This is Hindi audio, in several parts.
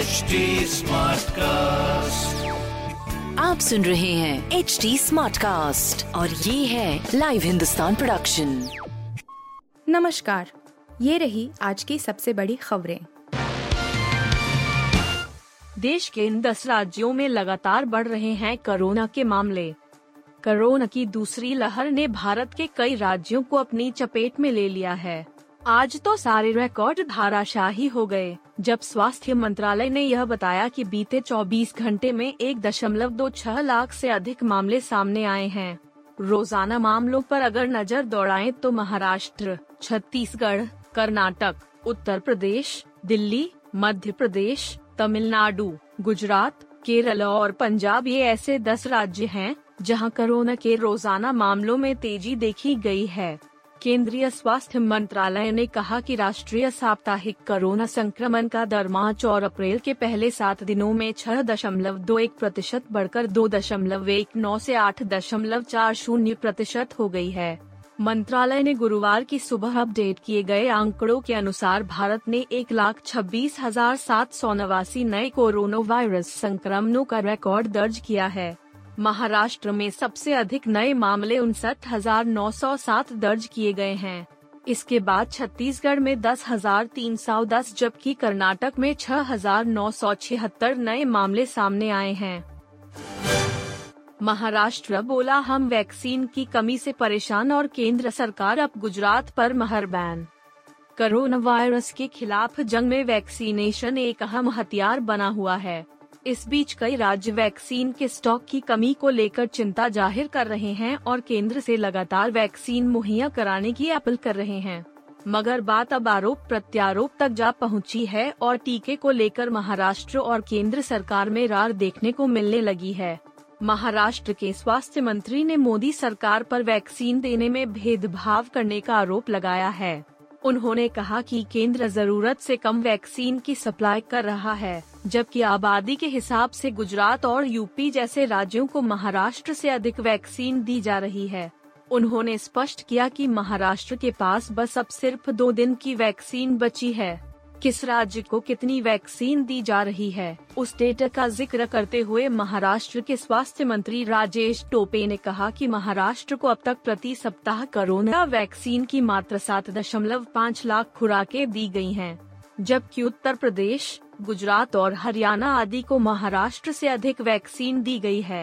HD Smartcast. आप सुन रहे हैं HD Smartcast और ये है लाइव हिंदुस्तान प्रोडक्शन। नमस्कार, ये रही आज की सबसे बड़ी खबरें। देश के इन 10 राज्यों में लगातार बढ़ रहे हैं कोरोना के मामले। कोरोना की दूसरी लहर ने भारत के कई राज्यों को अपनी चपेट में ले लिया है। आज तो सारे रिकॉर्ड धराशायी हो गए, जब स्वास्थ्य मंत्रालय ने यह बताया कि बीते 24 घंटे में 1.26 लाख से अधिक मामले सामने आए हैं। रोजाना मामलों पर अगर नजर दौड़ाएं तो महाराष्ट्र, छत्तीसगढ़, कर्नाटक, उत्तर प्रदेश, दिल्ली, मध्य प्रदेश, तमिलनाडु, गुजरात, केरल और पंजाब ये ऐसे 10 राज्य हैं जहां कोरोना के रोजाना मामलों में तेजी देखी गई है। केंद्रीय स्वास्थ्य मंत्रालय ने कहा कि राष्ट्रीय साप्ताहिक कोरोना संक्रमण का दर मार्च और अप्रैल के पहले 7 दिनों में 6.21% बढ़कर 2.19 से 8.40% हो गई है। मंत्रालय ने गुरुवार की सुबह अपडेट किए गए आंकड़ों के अनुसार भारत ने 1,26,789 नए कोरोना वायरस संक्रमणों का रिकॉर्ड दर्ज किया है। महाराष्ट्र में सबसे अधिक नए मामले 59,907 दर्ज किए गए हैं। इसके बाद छत्तीसगढ़ में 10,310 जबकि कर्नाटक में 6,976 नए मामले सामने आए हैं। महाराष्ट्र बोला, हम वैक्सीन की कमी से परेशान और केंद्र सरकार अब गुजरात पर मेहरबान। कोरोना वायरस के खिलाफ जंग में वैक्सीनेशन एक अहम हथियार बना हुआ है। इस बीच कई राज्य वैक्सीन के स्टॉक की कमी को लेकर चिंता जाहिर कर रहे हैं और केंद्र से लगातार वैक्सीन मुहैया कराने की अपील कर रहे हैं। मगर बात अब आरोप प्रत्यारोप तक जा पहुंची है और टीके को लेकर महाराष्ट्र और केंद्र सरकार में रार देखने को मिलने लगी है। महाराष्ट्र के स्वास्थ्य मंत्री ने मोदी सरकार पर वैक्सीन देने में भेदभाव करने का आरोप लगाया है। उन्होंने कहा कि केंद्र जरूरत से कम वैक्सीन की सप्लाई कर रहा है, जबकि आबादी के हिसाब से गुजरात और यूपी जैसे राज्यों को महाराष्ट्र से अधिक वैक्सीन दी जा रही है। उन्होंने स्पष्ट किया कि महाराष्ट्र के पास बस अब सिर्फ 2 दिन की वैक्सीन बची है। किस राज्य को कितनी वैक्सीन दी जा रही है, उस डेटा का जिक्र करते हुए महाराष्ट्र के स्वास्थ्य मंत्री राजेश टोपे ने कहा कि महाराष्ट्र को अब तक प्रति सप्ताह कोरोना वैक्सीन की मात्र 7.5 लाख खुराकें दी गई हैं, जबकि उत्तर प्रदेश, गुजरात और हरियाणा आदि को महाराष्ट्र से अधिक वैक्सीन दी गई है।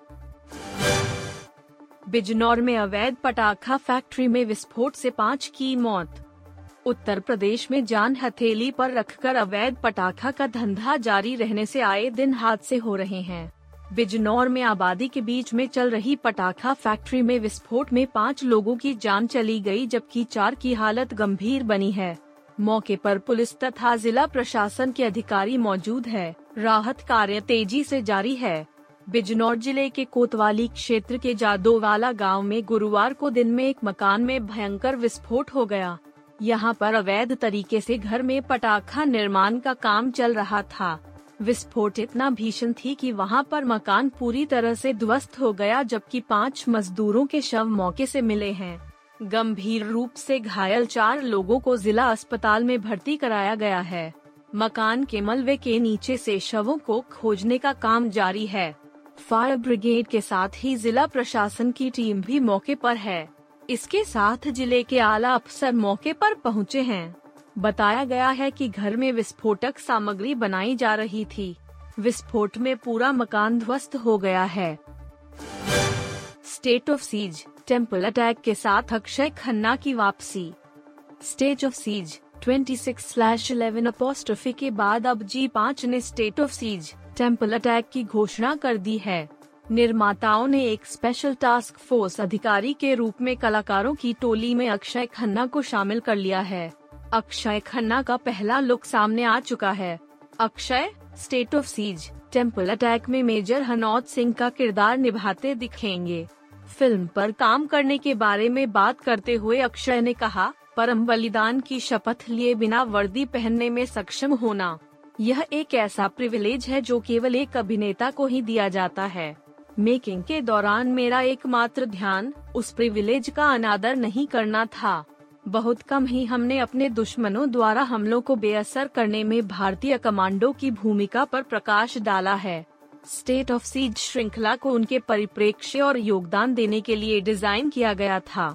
बिजनौर में अवैध पटाखा फैक्ट्री में विस्फोट से 5 की मौत। उत्तर प्रदेश में जान हथेली पर रखकर अवैध पटाखा का धंधा जारी रहने से आए दिन हादसे हो रहे हैं। बिजनौर में आबादी के बीच में चल रही पटाखा फैक्ट्री में विस्फोट में 5 लोगों की जान चली गई, जबकि 4 की हालत गंभीर बनी है। मौके पर पुलिस तथा जिला प्रशासन के अधिकारी मौजूद है। राहत कार्य तेजी से जारी है। बिजनौर जिले के कोतवाली क्षेत्र के जादोवाला गांव में गुरुवार को दिन में एक मकान में भयंकर विस्फोट हो गया। यहां पर अवैध तरीके से घर में पटाखा निर्माण का काम चल रहा था। विस्फोट इतना भीषण थी कि वहां पर मकान पूरी तरह से ध्वस्त हो गया, जबकि 5 मजदूरों के शव मौके से मिले हैं। गंभीर रूप से घायल 4 लोगों को जिला अस्पताल में भर्ती कराया गया है। मकान के मलबे के नीचे से शवों को खोजने का काम जारी है। फायर ब्रिगेड के साथ ही जिला प्रशासन की टीम भी मौके पर है। इसके साथ जिले के आला अफसर मौके पर पहुंचे हैं। बताया गया है कि घर में विस्फोटक सामग्री बनाई जा रही थी। विस्फोट में पूरा मकान ध्वस्त हो गया है। State of Siege, Temple Attack के साथ अक्षय खन्ना की वापसी। स्टेट ऑफ सीज 26/11 के बाद अब G5 ने State of Siege, Temple Attack की घोषणा कर दी है। निर्माताओं ने एक स्पेशल टास्क फोर्स अधिकारी के रूप में कलाकारों की टोली में अक्षय खन्ना को शामिल कर लिया है। अक्षय खन्ना का पहला लुक सामने आ चुका है। Akshay State of Siege, Temple Attack में मेजर हनौत सिंह का किरदार निभाते दिखेंगे। फिल्म पर काम करने के बारे में बात करते हुए अक्षय ने कहा, परम बलिदान की शपथ लिए बिना वर्दी पहनने में सक्षम होना, यह एक ऐसा प्रिविलेज है जो केवल एक अभिनेता को ही दिया जाता है। मेकिंग के दौरान मेरा एकमात्र ध्यान उस प्रिविलेज का अनादर नहीं करना था। बहुत कम ही हमने अपने दुश्मनों द्वारा हमलों को बेअसर करने में भारतीय कमांडो की भूमिका पर प्रकाश डाला है। स्टेट ऑफ सीज श्रृंखला को उनके परिप्रेक्ष्य और योगदान देने के लिए डिजाइन किया गया था।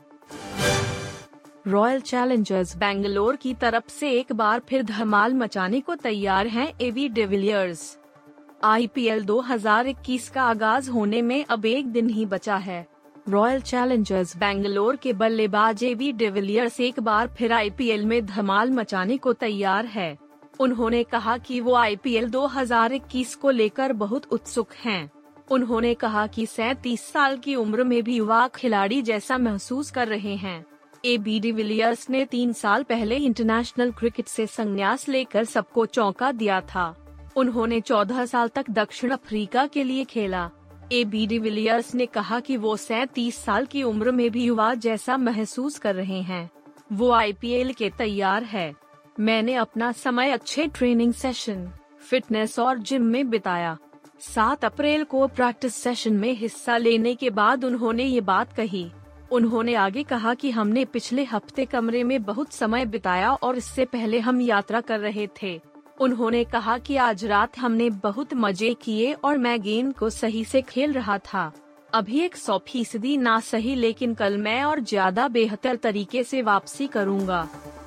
रॉयल चैलेंजर्स बेंगलोर की तरफ से एक बार फिर धमाल मचाने को तैयार हैं एबी डिविलियर्स। आईपीएल 2021 का आगाज होने में अब एक दिन ही बचा है। रॉयल चैलेंजर्स बेंगलोर के बल्लेबाज एबी डिविलियर्स एक बार फिर आईपीएल में धमाल मचाने को तैयार है। उन्होंने कहा कि वो आईपीएल 2021 को लेकर बहुत उत्सुक हैं। उन्होंने कहा कि 37 साल की उम्र में भी युवा खिलाड़ी जैसा महसूस कर रहे हैं। एबी डिविलियर्स ने 3 साल पहले इंटरनेशनल क्रिकेट से संन्यास लेकर सबको चौंका दिया था। उन्होंने 14 साल तक दक्षिण अफ्रीका के लिए खेला। एबी डिविलियर्स ने कहा कि वो 37 साल की उम्र में भी युवा जैसा महसूस कर रहे हैं। वो आईपीएल के तैयार है। मैंने अपना समय अच्छे ट्रेनिंग सेशन, फिटनेस और जिम में बिताया। 7 अप्रैल को प्रैक्टिस सेशन में हिस्सा लेने के बाद उन्होंने ये बात कही। उन्होंने आगे कहा कि हमने पिछले हफ्ते कमरे में बहुत समय बिताया और इससे पहले हम यात्रा कर रहे थे। उन्होंने कहा कि आज रात हमने बहुत मजे किए और मैं गेंद को सही से खेल रहा था। अभी 100% ना सही, लेकिन कल मैं और ज्यादा बेहतर तरीके से वापसी करूंगा।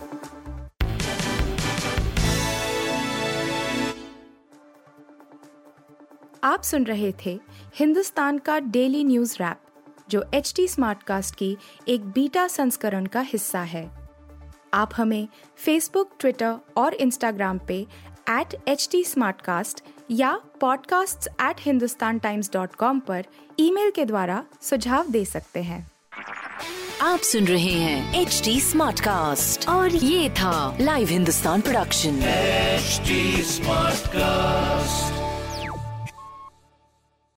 आप सुन रहे थे हिंदुस्तान का डेली न्यूज रैप, जो एचटी स्मार्टकास्ट की एक बीटा संस्करण का हिस्सा है। आप हमें फेसबुक, ट्विटर और इंस्टाग्राम पे @HT या podcasts@hindustantimes.com पर ईमेल के द्वारा सुझाव दे सकते हैं। आप सुन रहे हैं एचटी स्मार्टकास्ट और ये था Live Hindustan production. HT Smartcast।